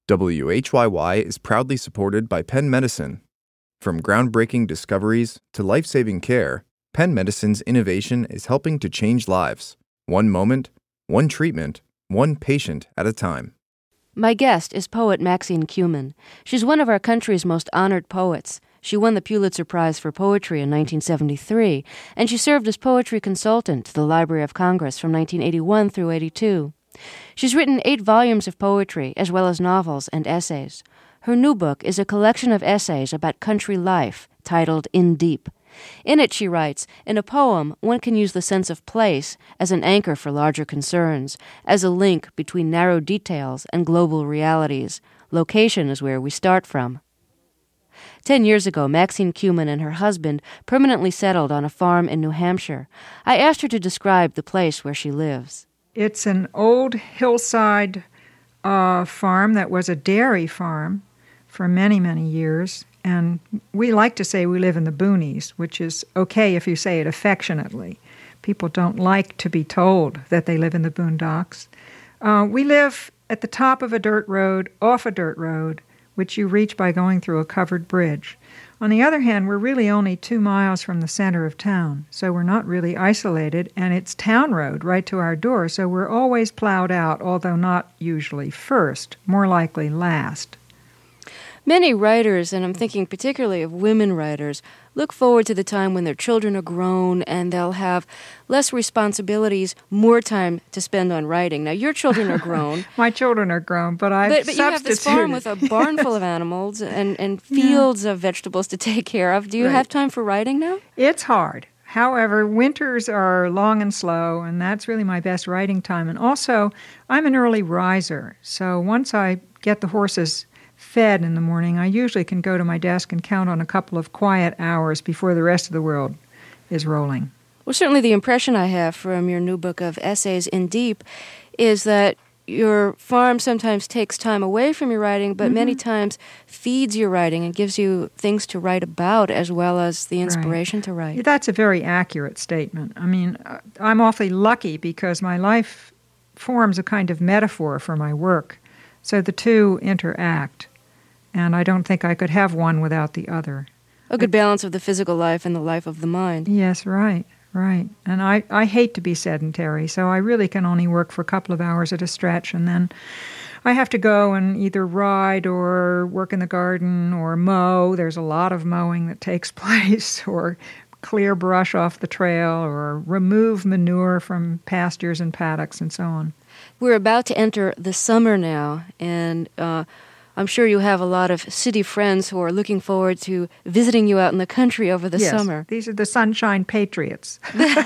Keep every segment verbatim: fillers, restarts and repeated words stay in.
W H Y Y is proudly supported by Penn Medicine. From groundbreaking discoveries to life-saving care, Penn Medicine's innovation is helping to change lives, one moment, one treatment, one patient at a time. My guest is poet Maxine Kumin. She's one of our country's most honored poets. She won the Pulitzer Prize for Poetry in nineteen seventy-three, and she served as poetry consultant to the Library of Congress from nineteen eighty-one through eighty-two. She's written eight volumes of poetry, as well as novels and essays. Her new book is a collection of essays about country life, titled In Deep. In it, she writes, in a poem, one can use the sense of place as an anchor for larger concerns, as a link between narrow details and global realities. Location is where we start from. Ten years ago, Maxine Kumin and her husband permanently settled on a farm in New Hampshire. I asked her to describe the place where she lives. It's an old hillside uh, farm that was a dairy farm for many, many years. And we like to say we live in the boonies, which is okay if you say it affectionately. People don't like to be told that they live in the boondocks. Uh, we live at the top of a dirt road, off a dirt road, which you reach by going through a covered bridge. On the other hand, we're really only two miles from the center of town, so we're not really isolated, and it's town road right to our door, so we're always plowed out, although not usually first, more likely last. Many writers, and I'm thinking particularly of women writers, look forward to the time when their children are grown and they'll have less responsibilities, more time to spend on writing. Now, your children are grown. My children are grown, but I've but, but you have this farm with a barn full of animals and, and fields yeah. of vegetables to take care of. Do you right. have time for writing now? It's hard. However, winters are long and slow, and that's really my best writing time. And also, I'm an early riser, so once I get the horses fed in the morning, I usually can go to my desk and count on a couple of quiet hours before the rest of the world is rolling. Well, certainly the impression I have from your new book of essays, In Deep, is that your farm sometimes takes time away from your writing, but mm-hmm. many times feeds your writing and gives you things to write about as well as the inspiration right. to write. That's a very accurate statement. I mean, I'm awfully lucky because my life forms a kind of metaphor for my work, so the two interact. And I don't think I could have one without the other. A good balance of the physical life and the life of the mind. Yes, right, right. And I, I hate to be sedentary, so I really can only work for a couple of hours at a stretch, and then I have to go and either ride or work in the garden or mow. There's a lot of mowing that takes place, or clear brush off the trail, or remove manure from pastures and paddocks and so on. We're about to enter the summer now, and uh, I'm sure you have a lot of city friends who are looking forward to visiting you out in the country over the yes, summer. These are the sunshine patriots.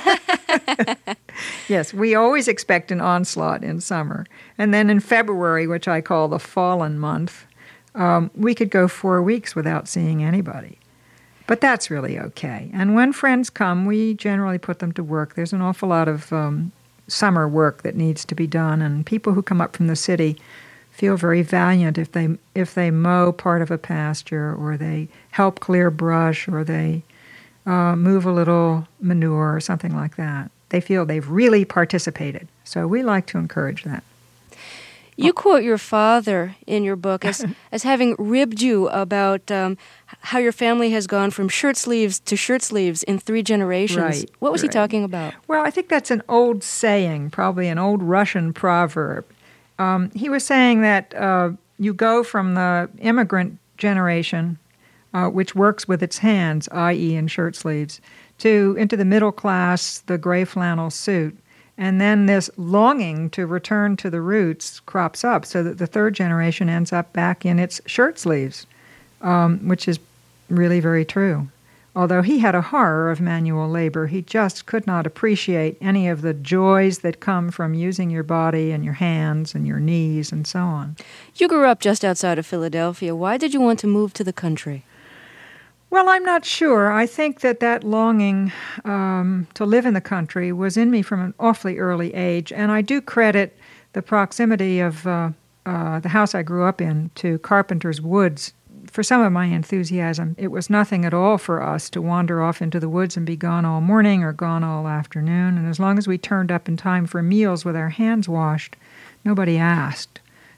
Yes, we always expect an onslaught in summer. And then in February, which I call the fallen month, um, we could go four weeks without seeing anybody. But that's really okay. And when friends come, we generally put them to work. There's an awful lot of um, summer work that needs to be done, and people who come up from the city feel very valiant if they if they mow part of a pasture, or they help clear brush, or they uh, move a little manure or something like that. They feel they've really participated. So we like to encourage that. You quote your father in your book as, as having ribbed you about um, how your family has gone from shirt sleeves to shirt sleeves in three generations. Right, what was right. he talking about? Well, I think that's an old saying, probably an old Russian proverb. Um, he was saying that uh, you go from the immigrant generation, uh, which works with its hands, that is in shirt sleeves, to into the middle class, the gray flannel suit. And then this longing to return to the roots crops up, so that the third generation ends up back in its shirt sleeves, um, which is really very true. Although he had a horror of manual labor, he just could not appreciate any of the joys that come from using your body and your hands and your knees and so on. You grew up just outside of Philadelphia. Why did you want to move to the country? Well, I'm not sure. I think that that longing um, to live in the country was in me from an awfully early age, and I do credit the proximity of uh, uh, the house I grew up in to Carpenter's Woods for some of my enthusiasm. It was nothing at all for us to wander off into the woods and be gone all morning or gone all afternoon, and as long as we turned up in time for meals with our hands washed, nobody asked.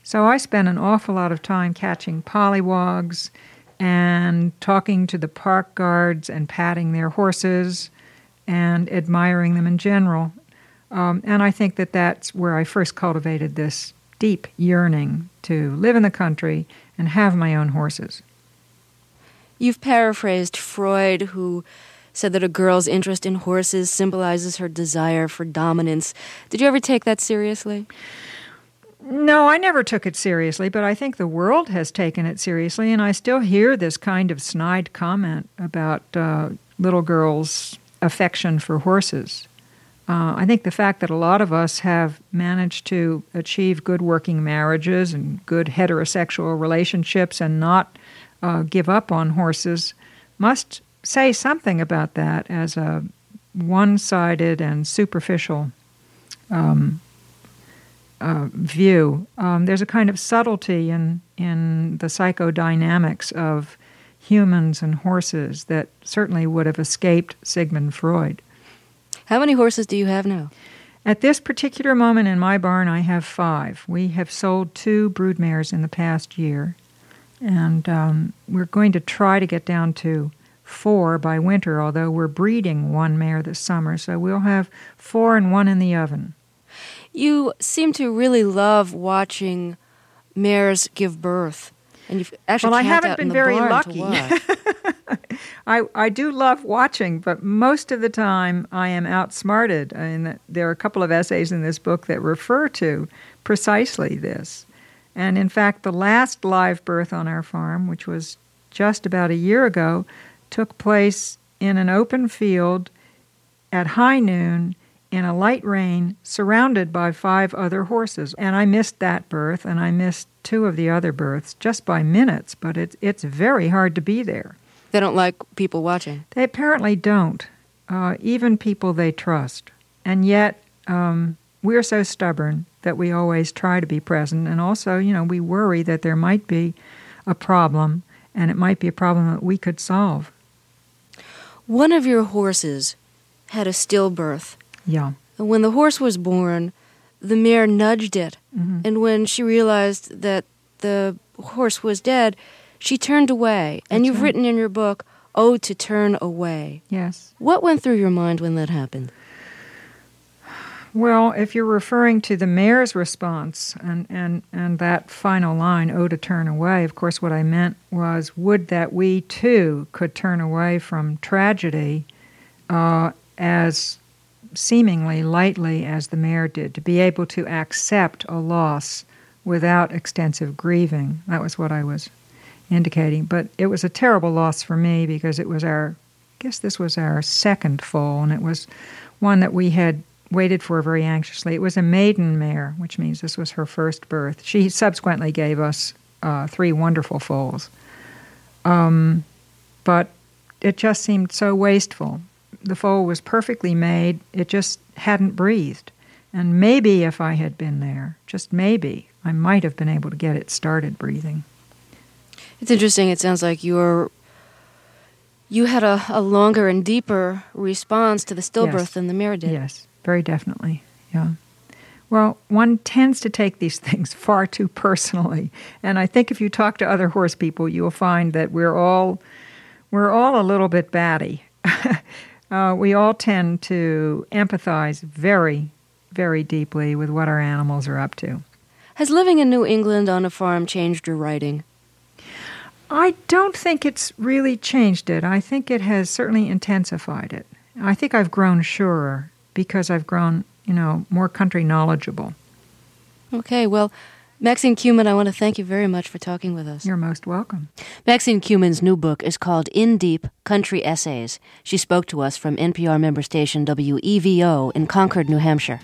So I spent an awful lot of time catching pollywogs and talking to the park guards and patting their horses and admiring them in general. Um, and I think that that's where I first cultivated this deep yearning to live in the country and have my own horses. You've paraphrased Freud, who said that a girl's interest in horses symbolizes her desire for dominance. Did you ever take that seriously? No, I never took it seriously, but I think the world has taken it seriously, and I still hear this kind of snide comment about uh, little girls' affection for horses. Uh, I think the fact that a lot of us have managed to achieve good working marriages and good heterosexual relationships and not uh, give up on horses must say something about that as a one-sided and superficial um, uh, view. Um, there's a kind of subtlety in, in the psychodynamics of humans and horses that certainly would have escaped Sigmund Freud. How many horses do you have now? At this particular moment in my barn, I have five. We have sold two broodmares in the past year, and um, we're going to try to get down to four by winter, although we're breeding one mare this summer, so we'll have four and one in the oven. You seem to really love watching mares give birth. And you've actually well, I camped haven't out been in the very barn lucky. to watch. I, I do love watching, but most of the time I am outsmarted. And there are a couple of essays in this book that refer to precisely this. And in fact, the last live birth on our farm, which was just about a year ago, took place in an open field at high noon in a light rain, surrounded by five other horses. And I missed that birth, and I missed two of the other births just by minutes, but it's, it's very hard to be there. They don't like people watching. They apparently don't, uh, even people they trust. And yet, um, we're so stubborn that we always try to be present. And also, you know, we worry that there might be a problem, and it might be a problem that we could solve. One of your horses had a stillbirth. Yeah. And when the horse was born, the mare nudged it. Mm-hmm. And when she realized that the horse was dead, she turned away. That's and you've right. written in your book, Ode to Turn Away. Yes. What went through your mind when that happened? Well, if you're referring to the mare's response and, and, and that final line, oh, to turn away, of course what I meant was, would that we too could turn away from tragedy uh, as seemingly lightly as the mare did, to be able to accept a loss without extensive grieving. That was what I was indicating. But it was a terrible loss for me because it was our, I guess this was our second foal, and it was one that we had waited for very anxiously. It was a maiden mare, which means this was her first birth. She subsequently gave us uh, three wonderful foals. Um, but it just seemed so wasteful. The foal was perfectly made. It just hadn't breathed. And maybe if I had been there, just maybe, I might have been able to get it started breathing. It's interesting. It sounds like you're, you had a, a longer and deeper response to the stillbirth Yes. than the mare did. Yes, very definitely, yeah. Well, one tends to take these things far too personally. And I think if you talk to other horse people, you'll find that we're all, we're all a little bit batty. Uh, we all tend to empathize very, very deeply with what our animals are up to. Has living in New England on a farm changed your writing? I don't think it's really changed it. I think it has certainly intensified it. I think I've grown surer because I've grown, you know, more country knowledgeable. Okay, well, Maxine Kumin, I want to thank you very much for talking with us. You're most welcome. Maxine Kumin's new book is called In Deep, Country Essays. She spoke to us from N P R member station W E V O in Concord, New Hampshire.